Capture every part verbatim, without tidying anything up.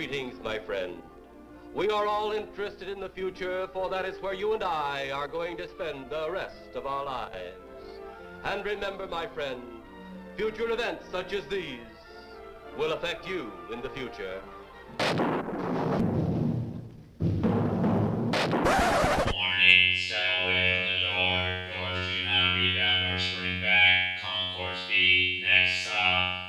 Greetings, my friend. We are all interested in the future, for that is where you and I are going to spend the rest of our lives. And remember, my friend, future events such as these will affect you in the future. Warning, step away from the door. Doors do not lead out or spring back. Concourse B, next stop.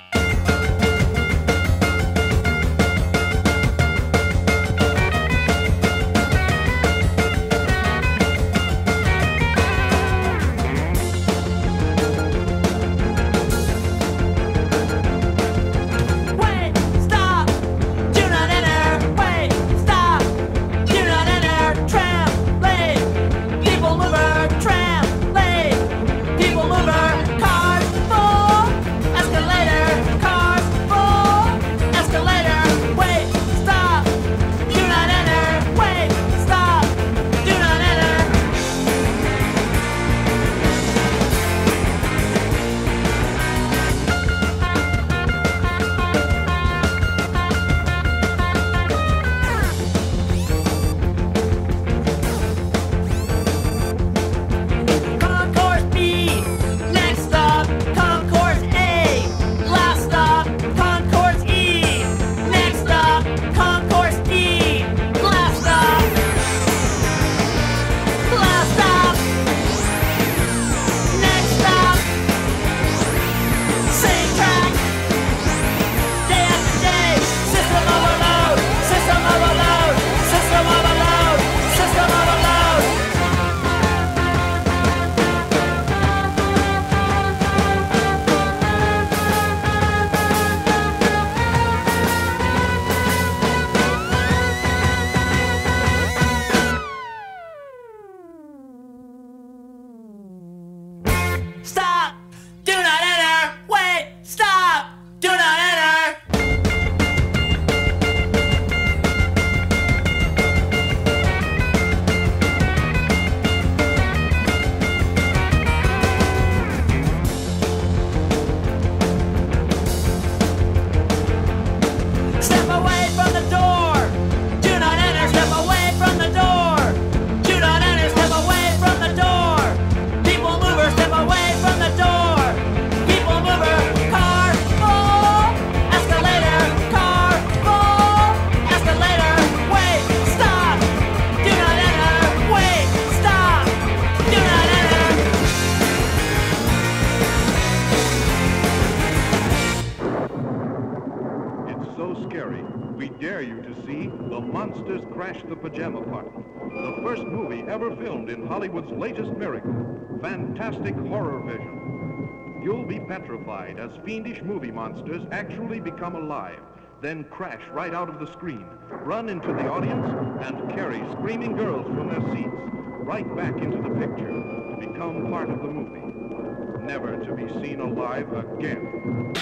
The Pajama Party, the first movie ever filmed in Hollywood's latest miracle, fantastic horror vision. You'll be petrified as fiendish movie monsters actually become alive, then crash right out of the screen, run into the audience, and carry screaming girls from their seats right back into the picture to become part of the movie, never to be seen alive again.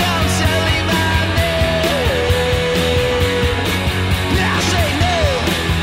Say no.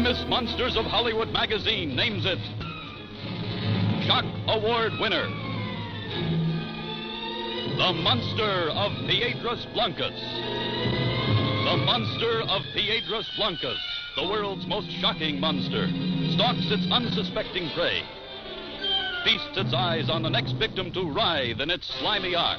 Famous Monsters of Hollywood magazine names it Shock Award winner, the Monster of Piedras Blancas. The Monster of Piedras Blancas, the world's most shocking monster, stalks its unsuspecting prey, feasts its eyes on the next victim to writhe in its slimy arms.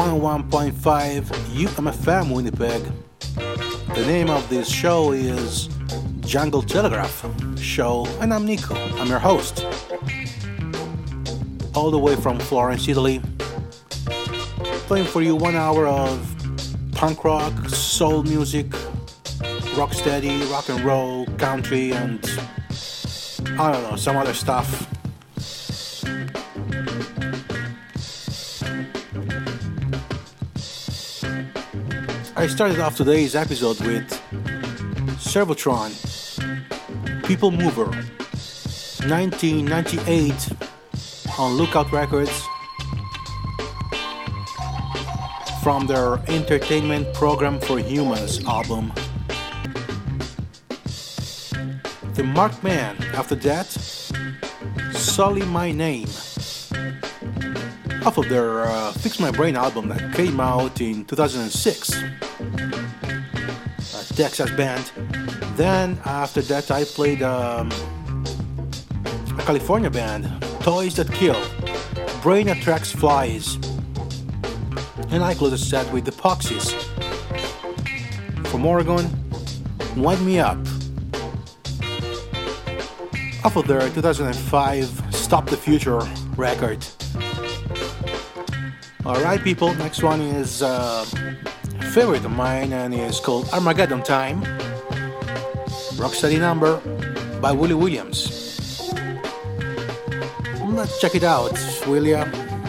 one oh one point five U M F M Winnipeg. The name of this show is Jungle Telegraph Show, and I'm Nico. I'm your host. All the way from Florence, Italy. Playing for you one hour of punk rock, soul music, rocksteady, rock and roll, country, and I don't know, some other stuff. I started off today's episode with Servotron, People Mover, nineteen ninety-eight on Lookout Records, from their Entertainment Program for Humans album. The Marked Man, after that, Sully My Name, off of their uh, Fix My Brain album that came out in two thousand six. A Texas band. Then after that I played um, a California band, Toys That Kill, Brain Attracts Flies. And I closed the set with the Poxies. From Oregon, Wind Me Up, off of their two thousand five Stop the Future record. Alright people, next one is uh, a favorite of mine and is called Armageddon Time, Rocksteady Number by Willie Williams. Let's check it out, will ya?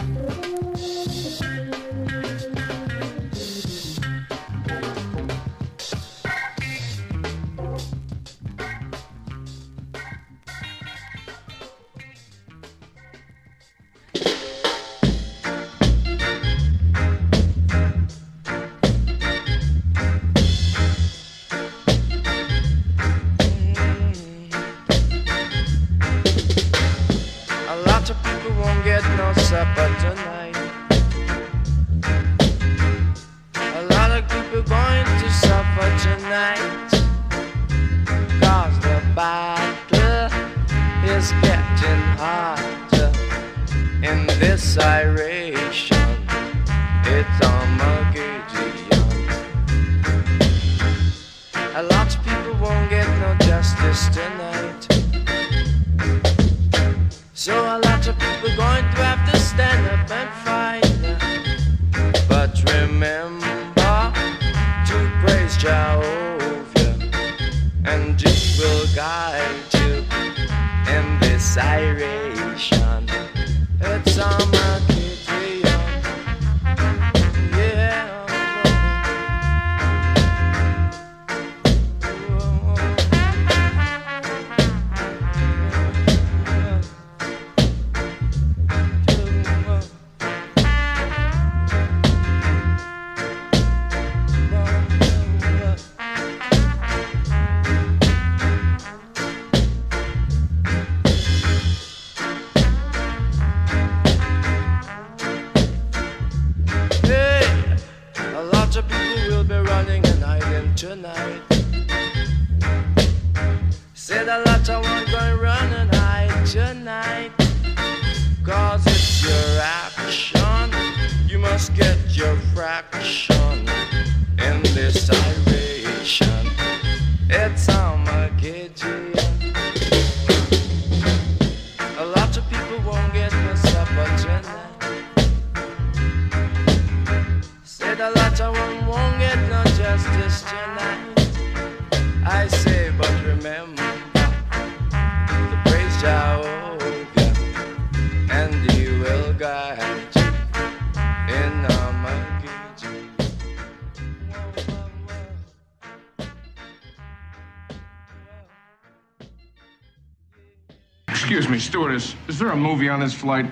Excuse me, stewardess, is there a movie on this flight?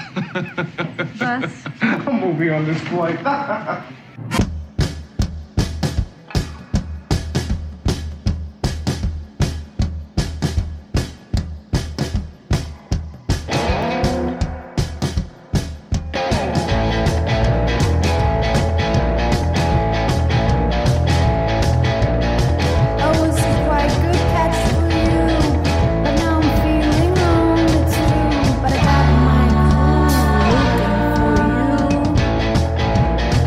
Bus? A movie on this flight. But I got my crew looking for you.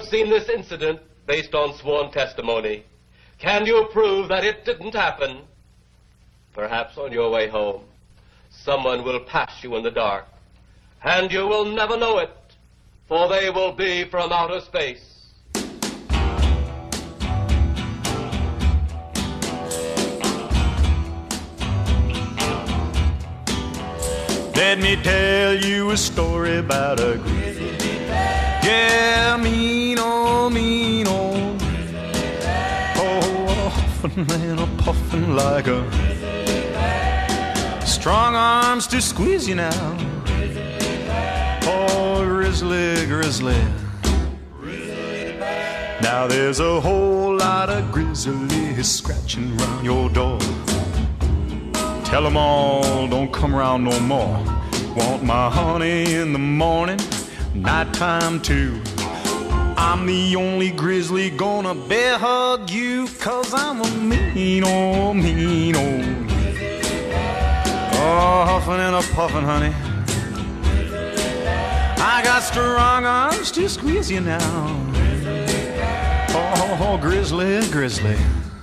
have seen this incident based on sworn testimony. Can you prove that it didn't happen? Perhaps on your way home, someone will pass you in the dark, and you will never know it, for they will be from outer space. Let me tell you a story about a grizzly bear. Yeah, mean old, mean old. Oh, huffing and a puffing like a strong arms to squeeze you now. Oh, grizzly, grizzly. Now there's a whole lot of grizzlies scratching round your door. Tell them all, don't come around no more. Want my honey in the morning, nighttime too. I'm the only grizzly gonna bear hug you, 'cause I'm a mean old, mean old. Oh, huffing and a puffing, honey. I got strong arms to squeeze you now. Oh, grizzly, grizzly.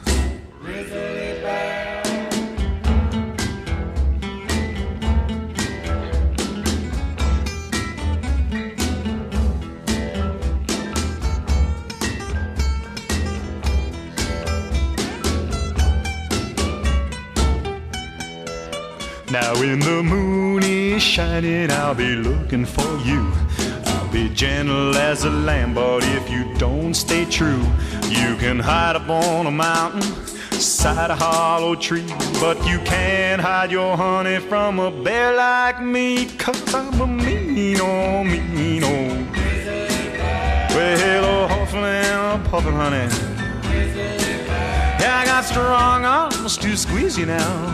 Now when the moon is shining, I'll be looking for you. I'll be gentle as a lamb, but if you don't stay true, you can hide up on a mountain, side a hollow tree, but you can't hide your honey from a bear like me, 'cause I'm a mean old, mean old. Well, a huffing and a puffing, honey. Yeah, I got strong arms to squeeze you now.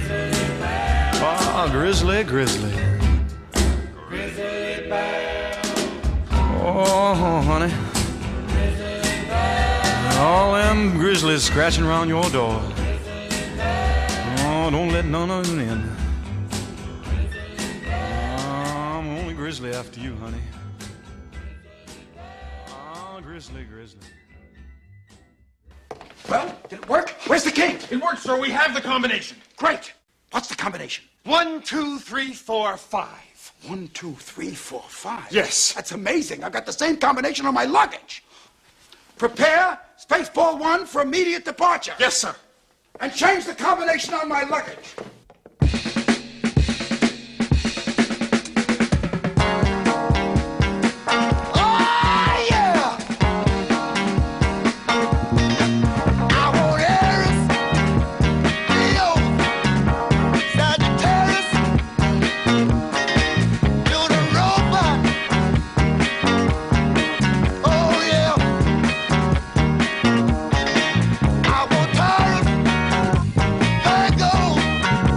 Oh, grizzly, grizzly. Grizzly bear. Oh, honey. All them grizzlies scratching around your door. Oh, don't let none of them in. Oh, I'm only grizzly after you, honey. Oh, grizzly, grizzly. Well, did it work? Where's the key? It worked, sir. We have the combination. Great. What's the combination? One, two, three, four, five. One, two, three, four, five. Yes. That's amazing. I've got the same combination on my luggage. Prepare Spaceball One for immediate departure. Yes, sir. And change the combination on my luggage. I want Taurus, Virgo,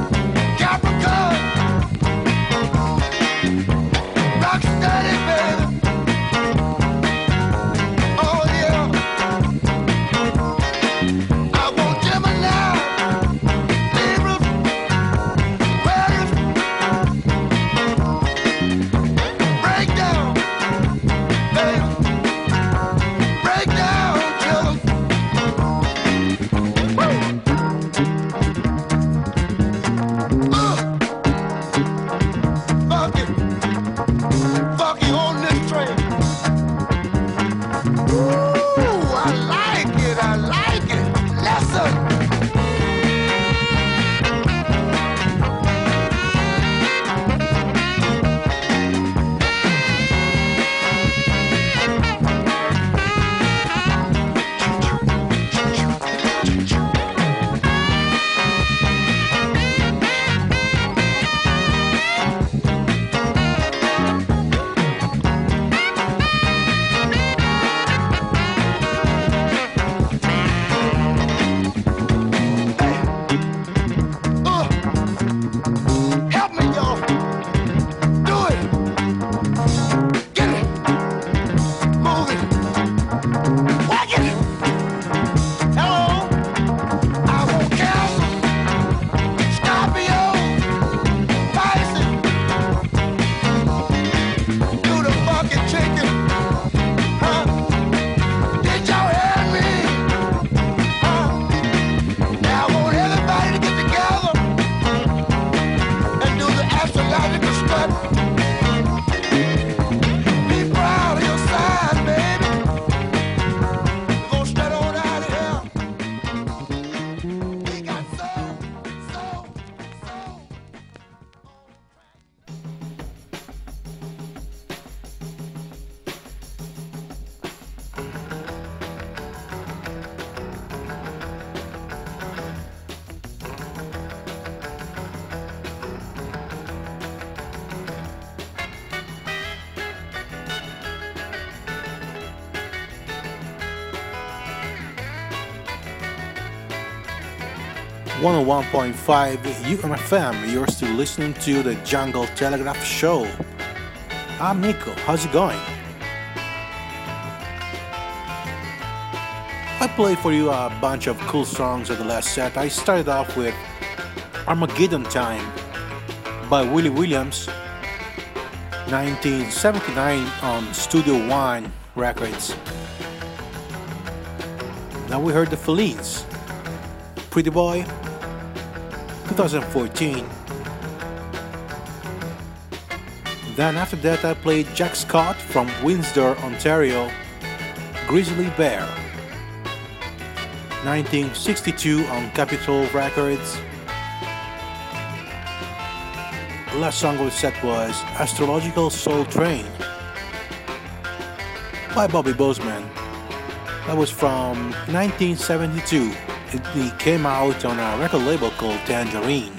one oh one point five U M F M. You're still listening to the Jungle Telegraph Show. I'm Nico. How's it going? I played for you a bunch of cool songs at the last set. I started off with Armageddon Time by Willie Williams, nineteen seventy-nine on Studio One Records. Now we heard the Felines, Pretty Boy, twenty fourteen. Then after that I played Jack Scott from Windsor, Ontario, Grizzly Bear, nineteen sixty-two on Capitol Records. The last song we set was Astrological Soul Train by Bobby Bozeman. That was from nineteen seventy-two. It came out on a record label called Tangerine.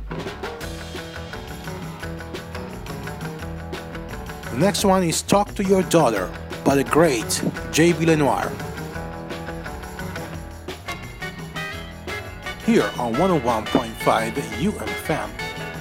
The next one is Talk to Your Daughter by the great J B Lenoir. Here on one oh one point five U M F M.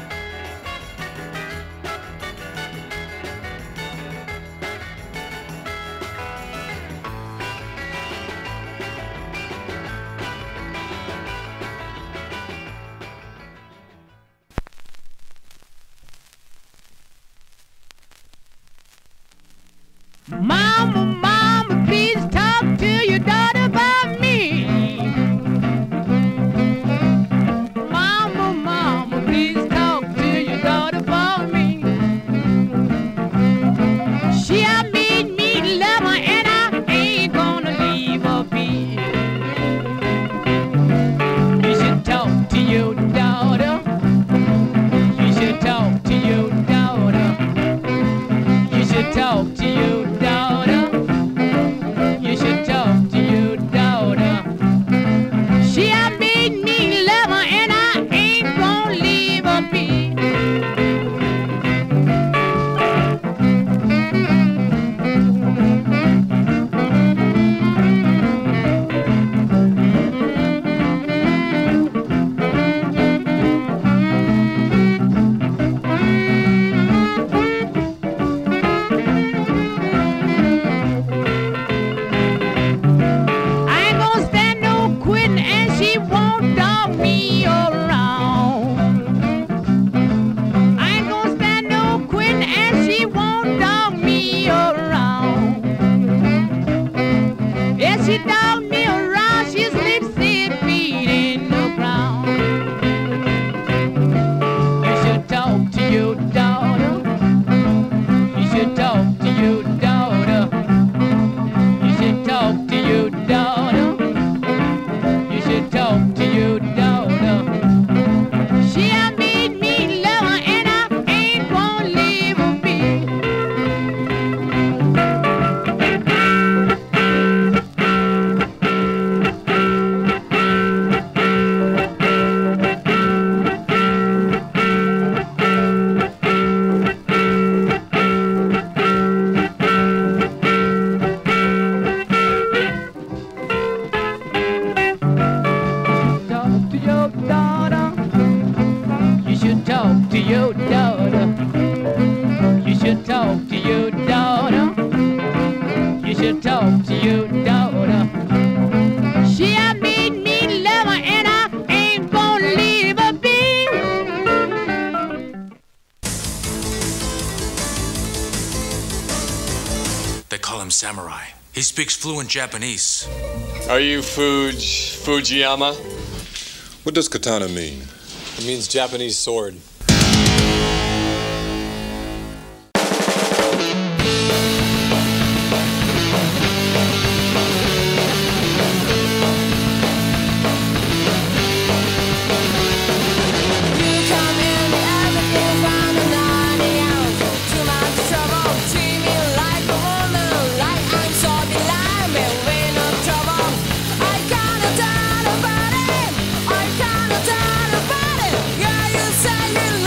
Mama, mama, please talk to your daughter about me. Mama, mama, please talk to your daughter about me. She a made me love her and I ain't gonna leave her be. You should talk to your daughter. You should talk to your daughter. You should talk to your daughter. You should talk to your daughter. She a made me love her and I ain't gonna leave her be. Samurai. He speaks fluent Japanese. Are you Fuj... Fujiyama? What does katana mean? It means Japanese sword. Yeah, you say you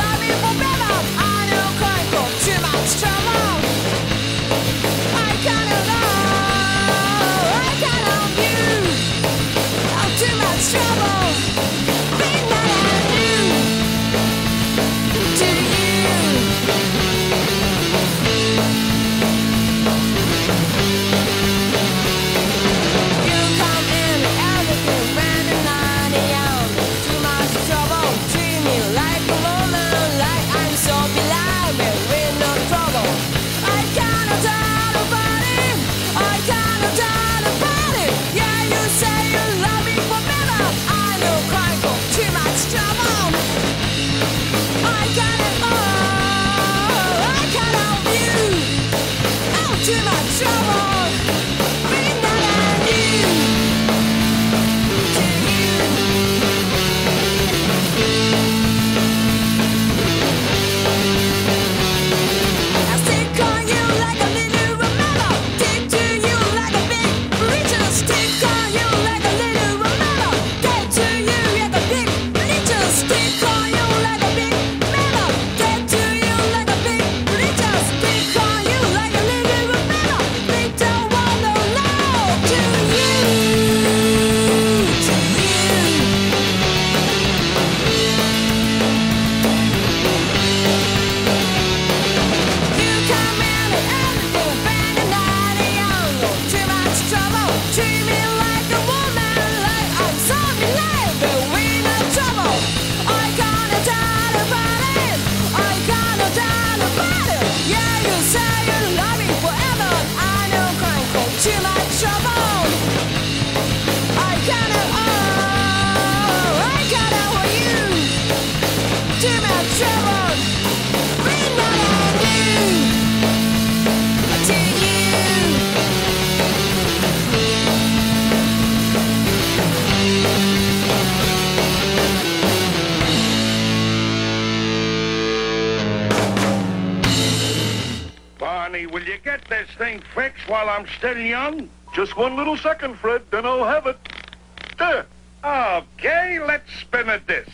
Will you get this thing fixed while I'm still young? Just one little second, Fred, then I'll have it. There. Okay, let's spin a disc.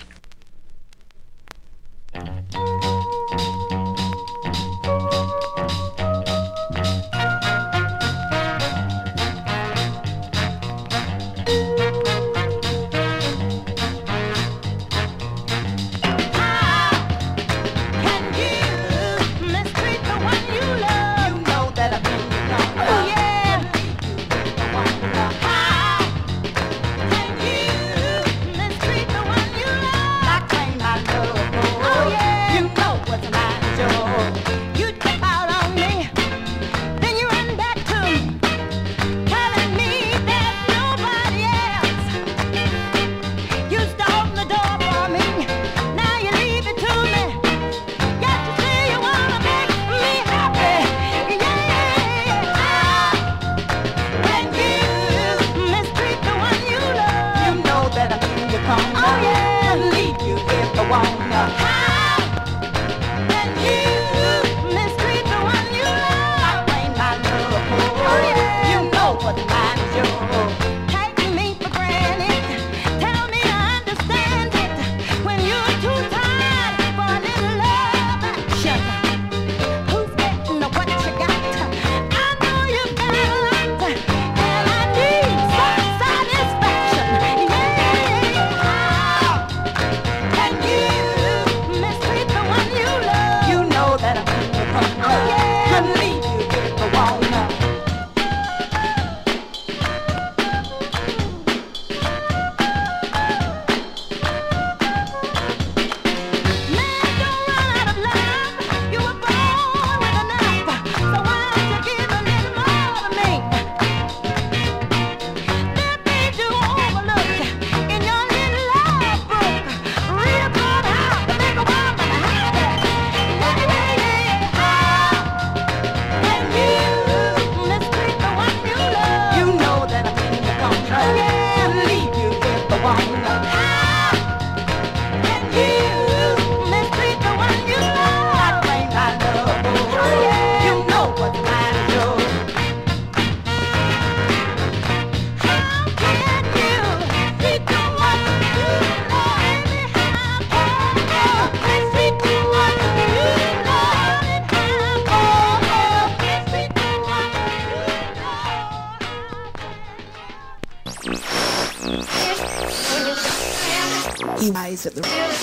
Eyes at the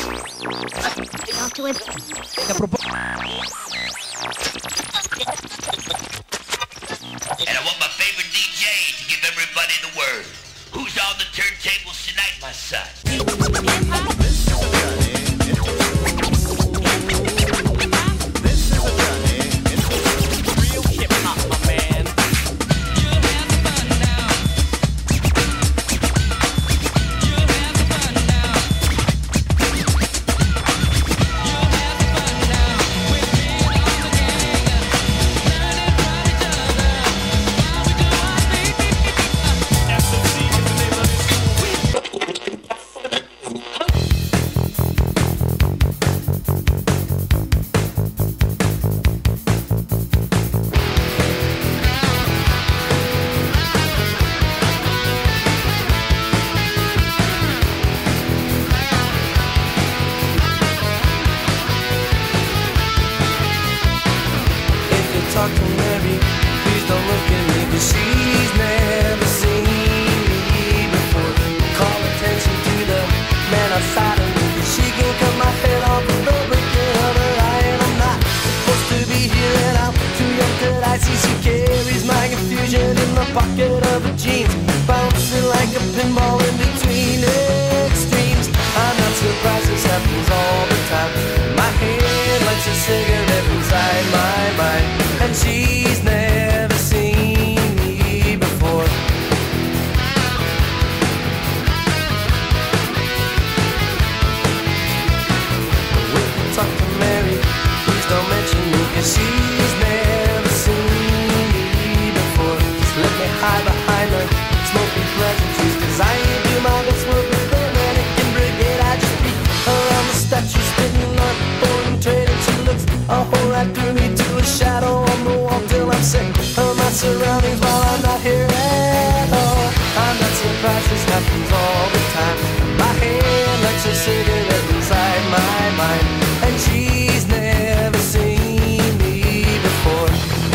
after it. And I want my favorite D J to give everybody the word. Who's on the turntables tonight, my son? happens all the time. My hand lights a cigarette inside my mind, and she's never seen me before.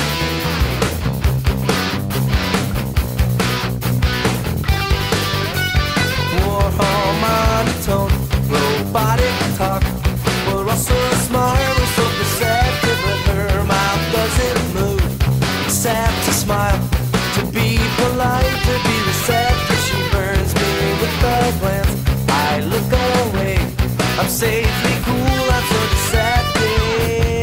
Warhol monotone, robotic talk. We're all so smart, we're so perceptive, but her mouth doesn't move except to smile. To be polite, to be receptive, she burns me with a glance. I look away, I'm safely cool, I'm so deceptive.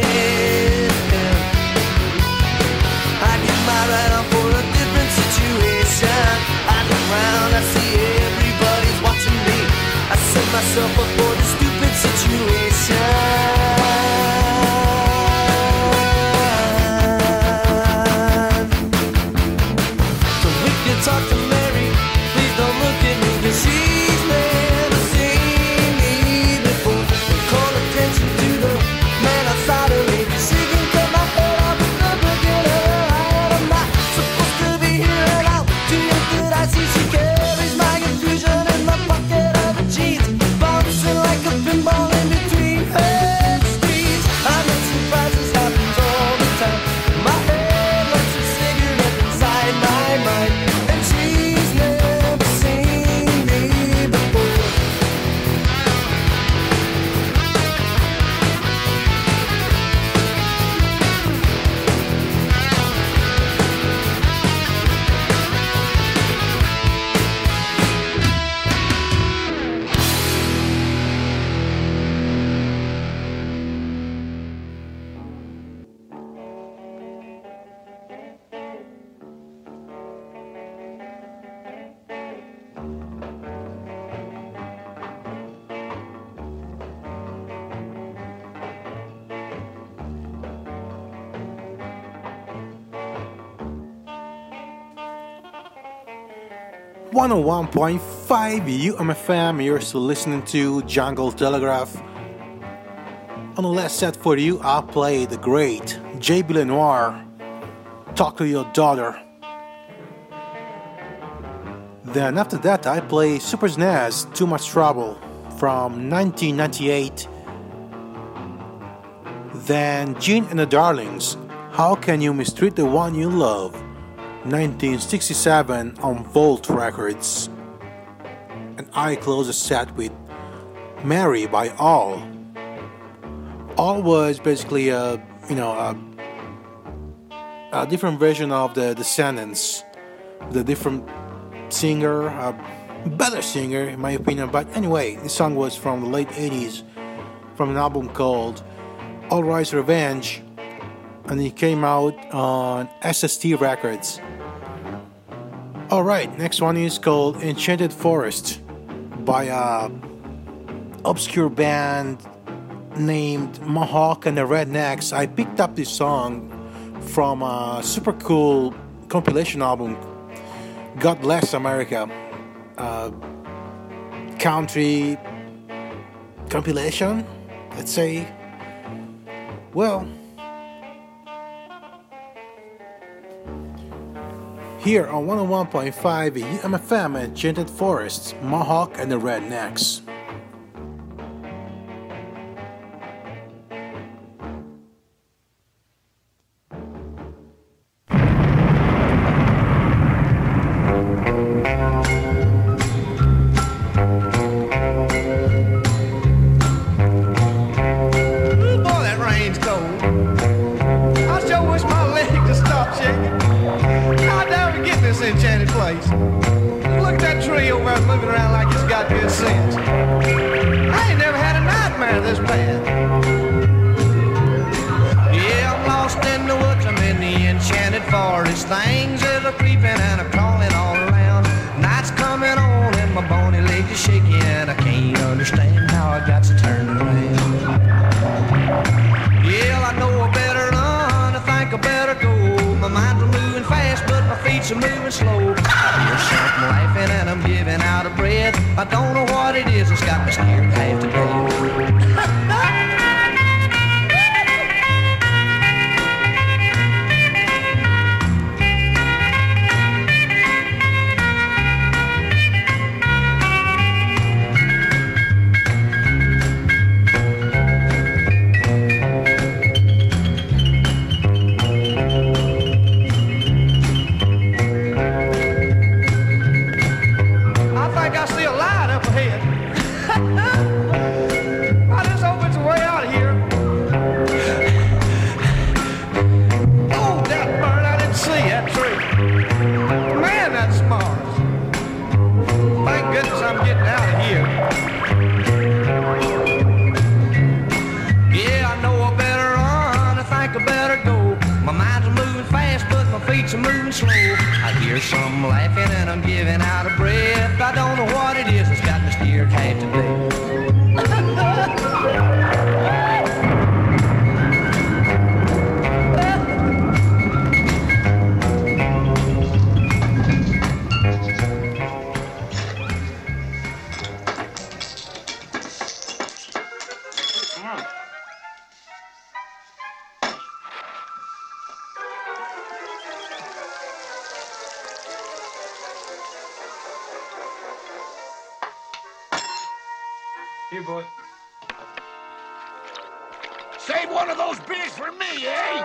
I get my right on for a different situation. I look around, I see everybody's watching me. I set myself up for the stupid situation. Talk to Mary, please don't look at me, cause she's never seen me before. Call attention to the man outside of me. She can cut my head off with the beginner. I'm not supposed to be here at all. Too young that I see she carries my confusion in the pocket of her jeans, bouncing like a pinball in between her streets. I'm not surprised this happens all the time. My head lights a cigarette inside my mind. one oh one point five U M F M, you're still listening to Jungle Telegraph. On the last set for you, I played the great Jay Lenoir, Talk to Your Daughter. Then after that, I play Super S N E S, Too Much Trouble, from nineteen ninety-eight. Then Gene and the Darlings, How Can You Mistreat the One You Love, nineteen sixty-seven on Volt Records. And I close the set with Mary by All. All was basically a, you know, a, a different version of the Descendants, the different singer, a better singer in my opinion. But anyway, this song was from the late eighties, from an album called All Rise Revenge, and it came out on S S T Records. Alright, next one is called Enchanted Forest by a obscure band named Mohawk and the Rednecks. I picked up this song from a super cool compilation album, God Bless America, uh, country compilation, let's say. Well, here on one oh one point five U M F M, Enchanted Forest, Mohawk and the Rednecks. Enchanted place. Look at that tree over there moving around like it's got good sense. I ain't never had a nightmare this bad. Yeah, I'm lost in the woods, I'm in the enchanted forest. Things that are creeping and are crawling all around. Night's coming on and my bony legs are shaking, and I can't understand how I got to turn around. Yeah, I know I better run, I think I better go. My mind's moving fast, but my feet are moving slow. I hear something laughing and I'm giving out a breath. I don't know what it is, it's got me scared half to death. feet's a moving slow. I hear some laughing and I'm giving out a breath. I don't know what it is that's got me scared half to death. Here, boy. Save one of those beers for me, eh?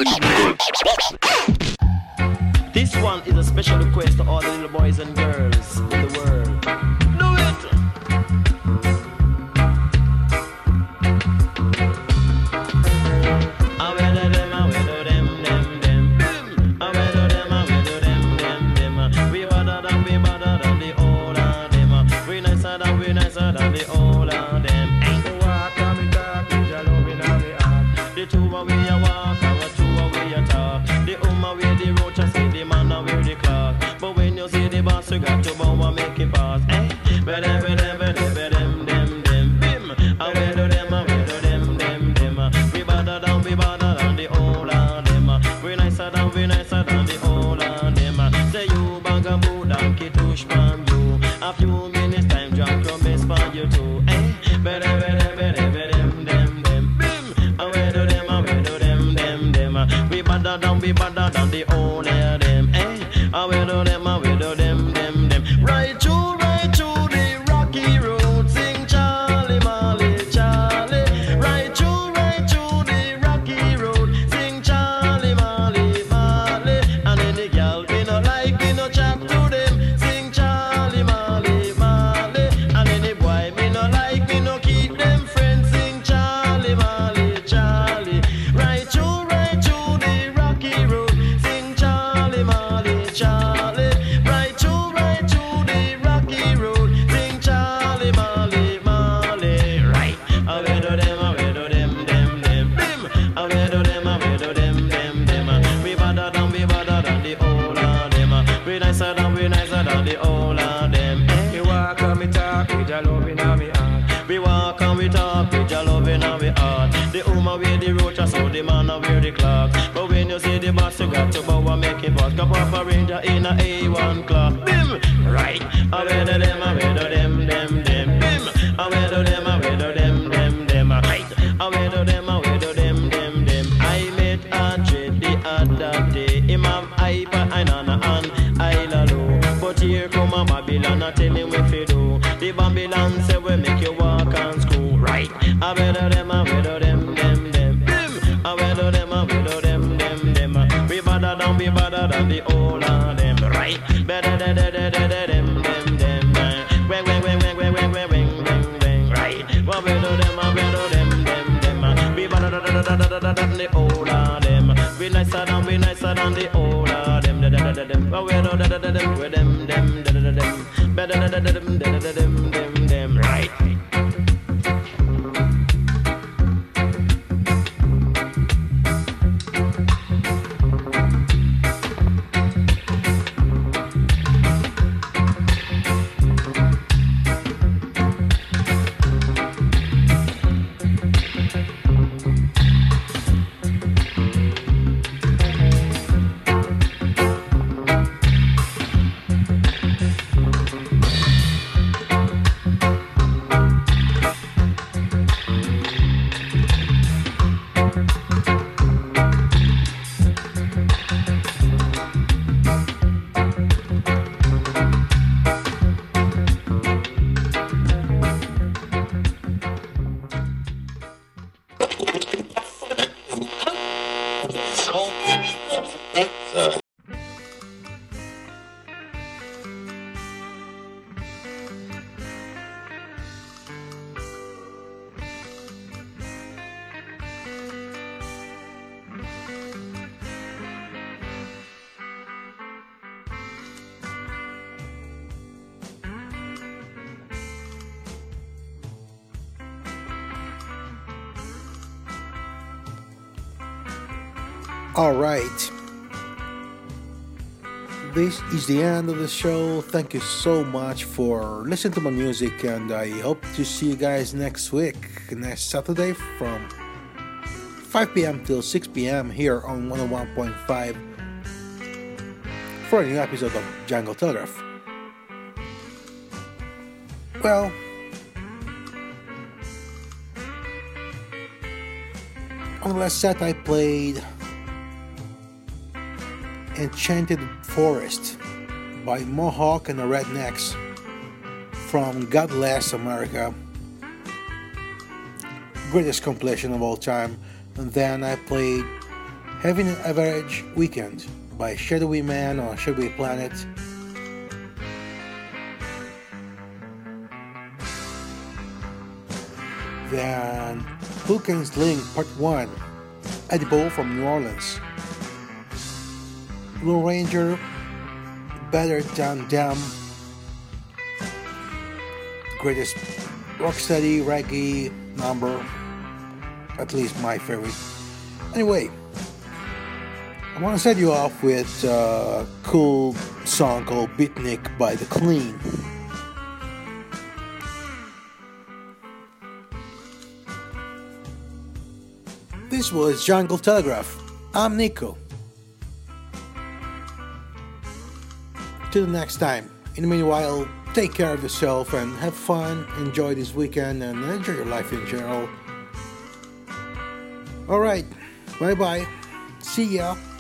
This one is a special request to all the little boys and girls in the world. Do it! I will do them, I will do them, them, them. I will do them, I will do them, them, them. We better than, we better than the old of them. We nicer than, we nicer than the old of them. The walk of me talk, we just love in our heart. The two of we a walk, our two of we a talk. The umma we the roach, I see the man a wear the clock. But when you see the boss, you got to bow and make it pass. Eh? But them, but them, but them, but them, them, them, bim. I will do them, I will do them, them, them. We better than, we better than the old of them. We nicer than, we nicer than the old of them. Say you bugaboo, donkey tush from you. A few minutes time, drunk your best for you too. Eh? But them, but them, but them, but them, them, them, bim. I will do them, I will do them, them, them. We better than, we better than the old of them. Eh? I will do them, I will do them, them, them. Right through, right through the rocky road, sing Charlie, Molly, Charlie. Right through, right through the rocky road, sing Charlie, Molly, Molly. And any girl me no like, me no chat to them, sing Charlie, Molly, Molly. And any boy me no like, me no keep them friends, sing Charlie, Molly, Charlie. Right through, right through the rocky road, sing Charlie, Molly, Charlie. Right through, right through the rocky road, sing Charlie, Molly, Molly. Right. I will do them, I will do them, them, them, them. I will do them, I will do them, them, them. We better than, we better than the old of them. We nicer than, we nicer than the old of them. We walk and we talk, with your love in our heart. We walk and we talk, with your love in our heart. The woman wear the roach, so the man a wear the clock. But when you see the boss, you got to bow and make it pass. Come up a ranger in a A one clock. Bim! Right. I will do them, I will do them, them, them. Bim! I will do them, I will do them, them, them. Right. I will do them, I will do them, them, them. I met a trade the other day. Him have hyper, I nana and I lalo. But here come a Babylon, I tell him if you do. The Babylon say we make you walk and screw. Right. I will do them, I will do them, them, them. Bim! I will do them, I will do them, them, them. We better than, we better than the old of them. Right. Better than, than, than, than, them, them, them. Wang, wang, wang, wang, wang, wang, wang, wang, wang, wang. Right. I will do them, I will do them, them, them. We better than, than, than, than, than the old of them. We nicer than, we nicer than the old of them. Da, da, da, da, them. I will do da, da, da, them, with them, them, da, da, da, them. Better than, da, da, them, da, da, da, them, them, them. Right. All right. This is the end of the show. Thank you so much for listening to my music, and I hope to see you guys next week, next Saturday from five p.m. till six p.m. here on one oh one point five for a new episode of Jungle Telegraph. Well, on the last set I played Enchanted Forest by Mohawk and the Rednecks from God Bless America, greatest compilation of all time. And then I played Having an Average Weekend by Shadowy Man or Shadowy Planet. Then Who Can Sling Part one, Edible from New Orleans. Lone Ranger, Better Than Them, greatest rocksteady reggae number, at least my favorite. Anyway, I want to set you off with a cool song called Beatnik by The Clean. This was Jungle Telegraph. I'm Nico. Till the next time. In the meanwhile, take care of yourself and have fun. Enjoy this weekend and enjoy your life in general. Alright, bye bye. See ya.